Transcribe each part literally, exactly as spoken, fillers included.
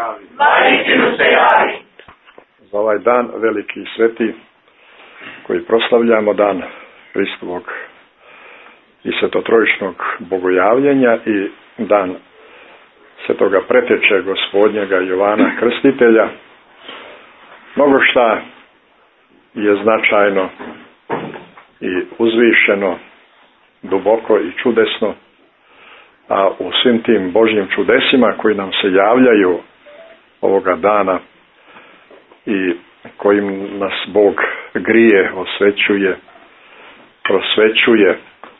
javi. Na istinu se javi. Za ovaj dan veliki i sveti koji proslavljamo, dan Hristovog i svetotrojičnog bogojavljenja i dan svetoga preteče Gospodnjega Jovana Krstitelja, mnogo šta je značajno i uzvišeno, duboko i čudesno, a u svim tim Božjim čudesima koji nam se javljaju ovoga dana i kojim nas Bog grije, osvećuje, prosvećuje.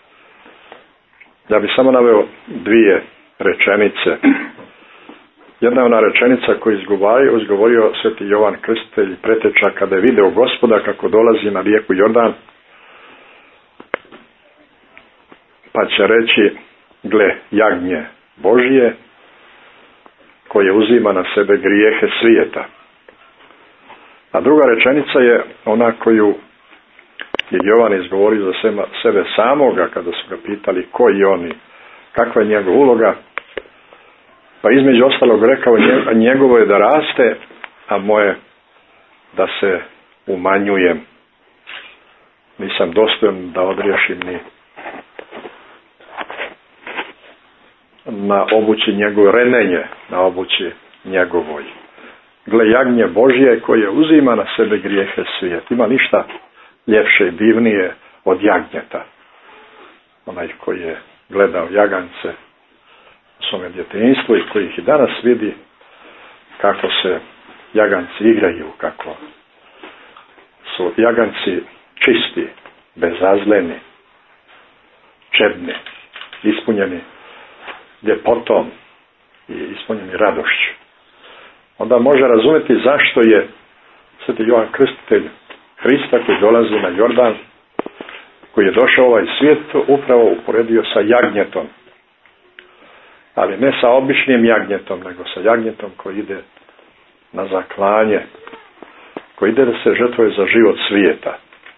Ja bih samo naveo dvije rečenice. Jedna je ona rečenica koju izgovorio, izgovorio sveti Jovan Krstitelj preteča kada je video Gospoda kako dolazi na rijeku Jordan, pa će reći: gle, jagnje Božije koje uzima na sebe grijehe svijeta. A druga rečenica je ona koju je Jovan izgovorio za sebe samoga kada su ga pitali ko je on i kakva je njegova uloga. Pa između ostalog rekao: njegovo je da raste, a moje da se umanjujem. Nisam dostojan da odriješim ni na obući njegove renenje, na obući njegovoj. Gle, jagnje Božje koje uzima na sebe grijehe svijet. Ima ništa ljepše i divnije od jagnjeta. Onaj koji je gledao jagance u svome djetinjstvu i koji ih i danas vidi kako se jaganci igraju, kako su jaganci čisti, bezazleni, čedni, ispunjeni ljepotom i ispunjeni radošću. Onda može razumjeti zašto je sveti Jovan Krstitelj Hrista koji dolazi na Jordan, koji je došao u ovaj svijet, upravo uporedio sa jagnjetom. Ali ne sa običnim jagnjetom, nego sa jagnjetom koji ide na zaklanje, koji ide da se žrtvuje za život svijeta.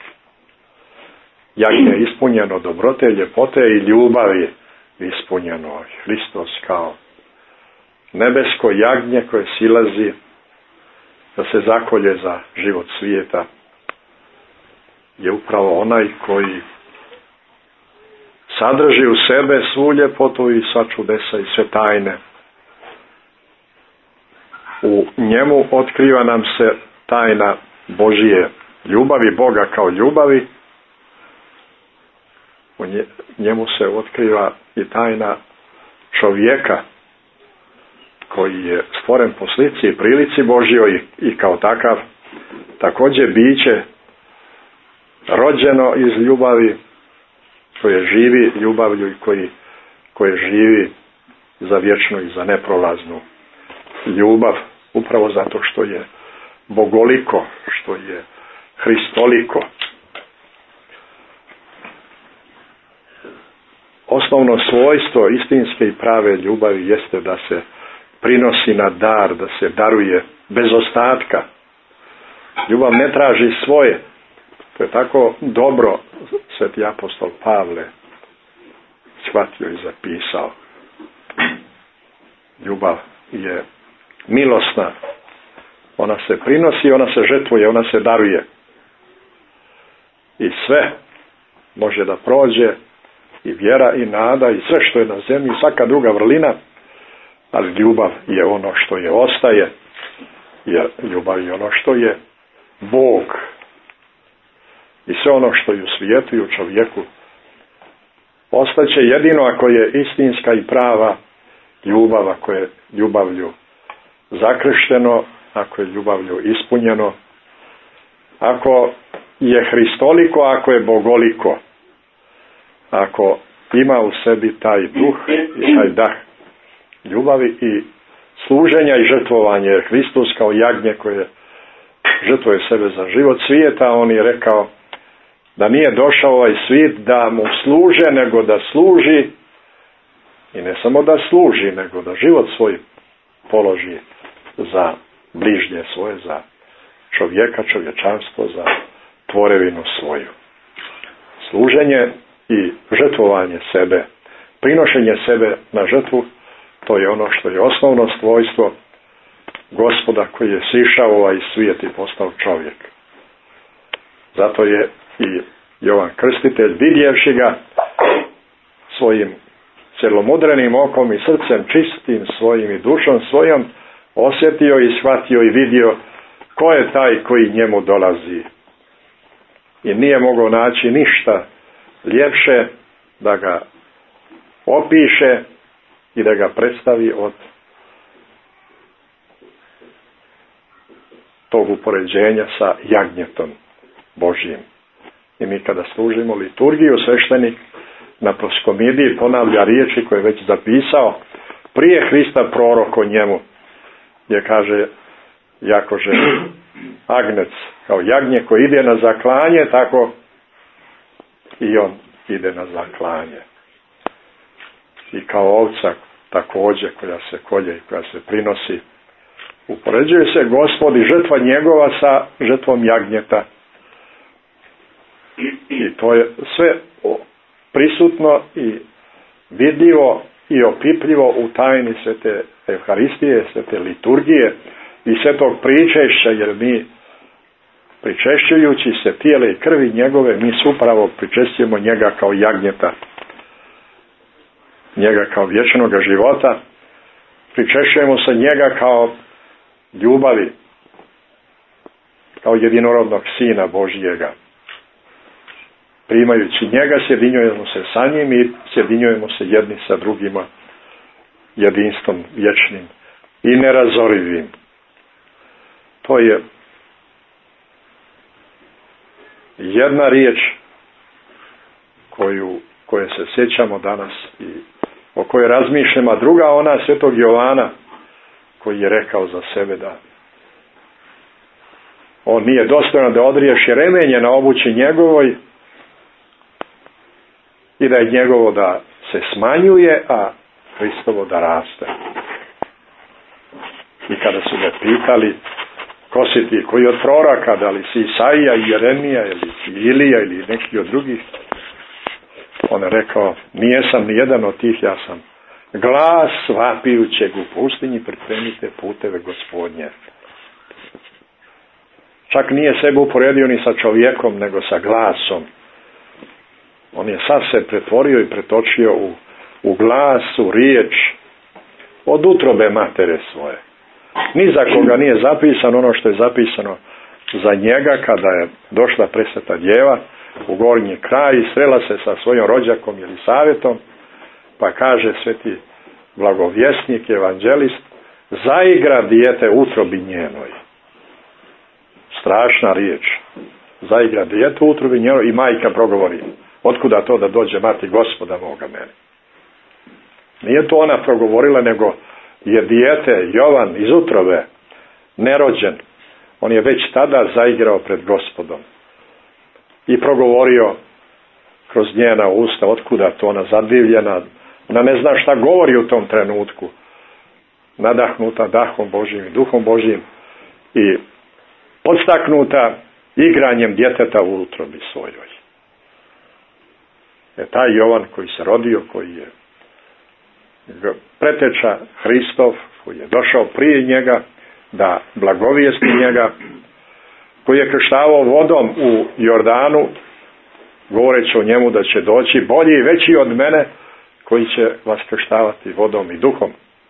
Jagnje je ispunjeno dobrote, ljepote i ljubavi ispunjeno. Hristos kao nebesko jagnje koje silazi da se zakolje za život svijeta je upravo onaj koji sadrži u sebe svu ljepotu i sva čudesa i sve tajne. U njemu otkriva nam se tajna Božije ljubavi, Boga kao ljubavi. U njemu se otkriva i tajna čovjeka koji je stvoren po slici i prilici Božjoj i kao takav također biće rođeno iz ljubavi, koje živi ljubavlju i koji, koje živi za vječnu i za neprolaznu ljubav, upravo zato što je bogoliko, što je hristoliko. Osnovno svojstvo istinske i prave ljubavi jeste da se prinosi na dar, da se daruje bez ostatka. Ljubav ne traži svoje. To je tako dobro sveti apostol Pavle shvatio i zapisao. Ljubav je milosna. Ona se prinosi, ona se žrtvuje, ona se daruje. I sve može da prođe, i vjera i nada i sve što je na zemlji, svaka druga vrlina, ali ljubav je ono što je ostaje, jer ljubav je ono što je Bog. I sve ono što je u svijetu i u čovjeku ostaće jedino ako je istinska i prava ljubav, ako je ljubavlju zakršteno, ako je ljubavlju ispunjeno, ako je hristoliko, ako je bogoliko, ako ima u sebi taj duh i taj dah ljubavi i služenja i žrtvovanja, jer Hristos kao jagnje koje žrtvuje sebe za život svijeta, on je rekao da nije došao ovaj svijet da mu služe, nego da služi, i ne samo da služi, nego da život svoj položi za bližnje svoje, za čovjeka, čovječanstvo, za tvorevinu svoju. Služenje i žrtvovanje sebe, prinošenje sebe na žrtvu, to je ono što je osnovno svojstvo Gospoda koji je sišao ovaj svijet i postao čovjek. Zato je i Jovan Krstitelj, vidjevši ga svojim celomudrenim okom i srcem čistim svojim i dušom svojom, osjetio i shvatio i vidio ko je taj koji njemu dolazi. I nije mogao naći ništa ljepše da ga opiše i da ga predstavi od tog upoređenja sa jagnjetom Božjim. I mi kada služimo liturgiju, sveštenik na proskomidiji ponavlja riječi koje je već zapisao prije Hrista prorok o njemu, gdje kaže, jakože agnec kao jagnje koji ide na zaklanje, tako i on ide na zaklanje. I kao ovca također koja se kolje i koja se prinosi, upoređuje se Gospod i žrtva njegova sa žrtvom jagnjeta. I to je sve prisutno i vidljivo i opipljivo u tajni svete Evharistije, svete liturgije i svetog pričešća, jer mi pričešćujući se tijele i krvi njegove, mi upravo pričešćujemo njega kao jagnjeta, njega kao vječnoga života, pričešćujemo se njega kao ljubavi, kao jedinorodnog Sina Božjega. Primajući njega, sjedinjujemo se sa njim i sjedinjujemo se jedni sa drugima jedinstvom vječnim i nerazorivim. To je jedna riječ koju, koje se sjećamo danas i o kojoj razmišljamo, a druga ona svetog Jovana koji je rekao za sebe da on nije dostojan da odriješi remenje na obući njegovoj i da je njegovo da se smanjuje, a Hristovo da raste. I kada su ga pitali ko si ti, koji od proroka, da li si Isaija i Jeremija ili si Ilija ili neki od drugih, on je rekao, nijesam ni jedan od tih, ja sam glas vapijućeg u pustinji, pripremite puteve Gospodnje. Čak nije sebe uporedio ni sa čovjekom, nego sa glasom. On je sad se pretvorio i pretočio u, u glas, u riječ od utrobe matere svoje. Ni za koga nije zapisano ono što je zapisano za njega kada je došla presveta djeva u gornji kraj i srela se sa svojom rođakom Jelisavetom, pa kaže sveti blagovjesnik, evanđelist, zaigra dijete u utrobi njenoj. Strašna riječ. Zaigra dijete u utrobi njenoj i majka progovori, otkuda to da dođe mati Gospoda moga meni. Nije to ona progovorila, nego je dijete Jovan iz utrobe, nerođen. On je već tada zaigrao pred Gospodom i progovorio kroz njena usta, otkuda to ona zadivljena, ona ne zna šta govori u tom trenutku, nadahnuta dahom Božjim i duhom Božjim i podstaknuta igranjem djeteta u utrobi svojoj. Je taj Jovan koji se rodio, koji je preteča Hristov, koji je došao prije njega da blagovijesti njega, koji je krštavao vodom u Jordanu, govoreći o njemu da će doći bolji i veći od mene, koji će vas krštavati vodom i duhom.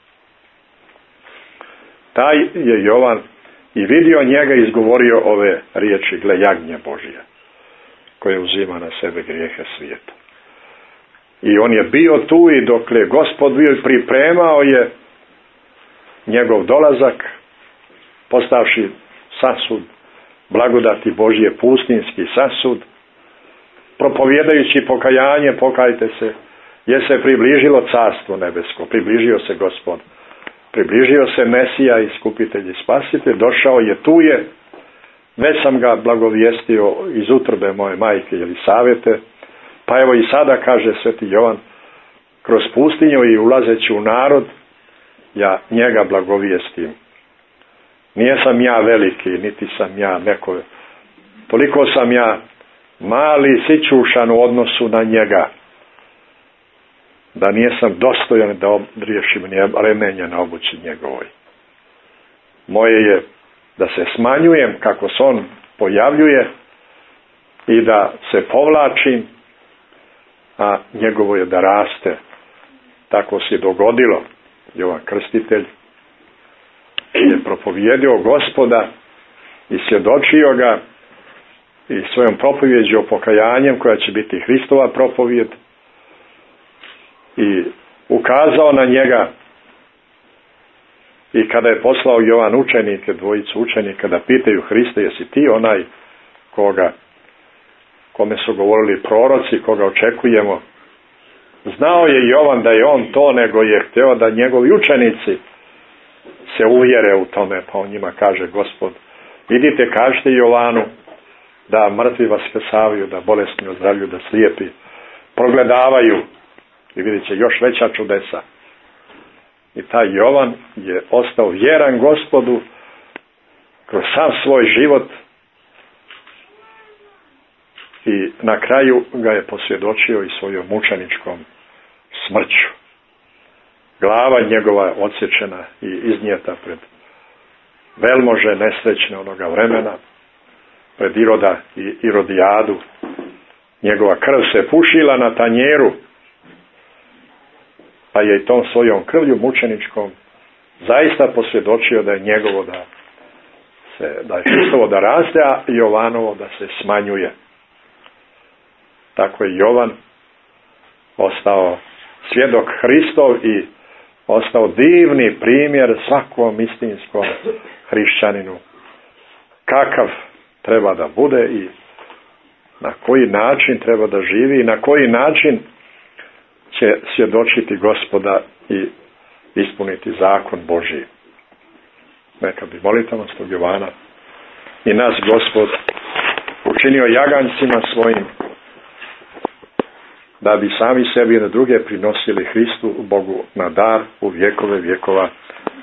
Taj je Jovan i vidio njega i izgovorio ove riječi, gle jagnje Božje, koje uzima na sebe grijehe svijeta. I on je bio tu i dokle je Gospod bio i pripremao je njegov dolazak, postavši sasud blagodati Božje, pustinski sasud, propovjedajući pokajanje, pokajte se, jer se približilo carstvo nebesko, približio se Gospod, približio se Mesija, iskupitelj i spasitelj, došao je, tu je, već sam ga blagovijestio iz utrobe moje majke Jelisavete, pa evo i sada, kaže sveti Jovan, kroz pustinju i ulazeći u narod, ja njega blagovijestim. Nije sam ja veliki, niti sam ja neko, toliko sam ja mali, sićušan u odnosu na njega, da nijesam dostojan da odriješim remenje na obući njegovoj. moje je da se smanjujem kako se on pojavljuje i da se povlačim, a njegovo je da raste. Tako se dogodilo. Jovan Krstitelj je propovjedio Gospoda i svjedočio ga i svojom propovjeđu pokajanjem, koja će biti Hristova propovjed, i ukazao na njega. I kada je poslao Jovan učenike, dvojicu učenika, da pitaju Hriste, jesi ti onaj koga, kome su govorili proroci, koga očekujemo? Znao je Jovan da je on to, nego je htio da njegovi učenici se uvjere u tome, pa on njima kaže: Gospod, idite, kažite Jovanu da mrtvi vaskrsavaju, da bolesni ozdravljuju, da slijepi progledavaju, i vidjet će još veća čudesa. I taj Jovan je ostao vjeran Gospodu kroz sam svoj život i na kraju ga je posvjedočio i svojom mučeničkom smrću. Glava njegova je odsječena i iznijeta pred velmože nesrećne onoga vremena, pred Iroda i Irodijadu. Njegova krv se pušila na tanjeru, pa je i tom svojom krvlju mučeničkom zaista posvjedočio da je njegovo da se, da je Hristovo da raste, a Jovanovo da se smanjuje. Tako je Jovan ostao svjedok Hristov i ostao divni primjer svakom istinskom hrišćaninu, kakav treba da bude i na koji način treba da živi i na koji način će svjedočiti Gospoda i ispuniti zakon Božji. Neka bi molitvom od Jovana i nas Gospod učinio jagancima svojim, da bi sami sebi i na druge prinosili Hristu, Bogu na dar u vjekove vjekova.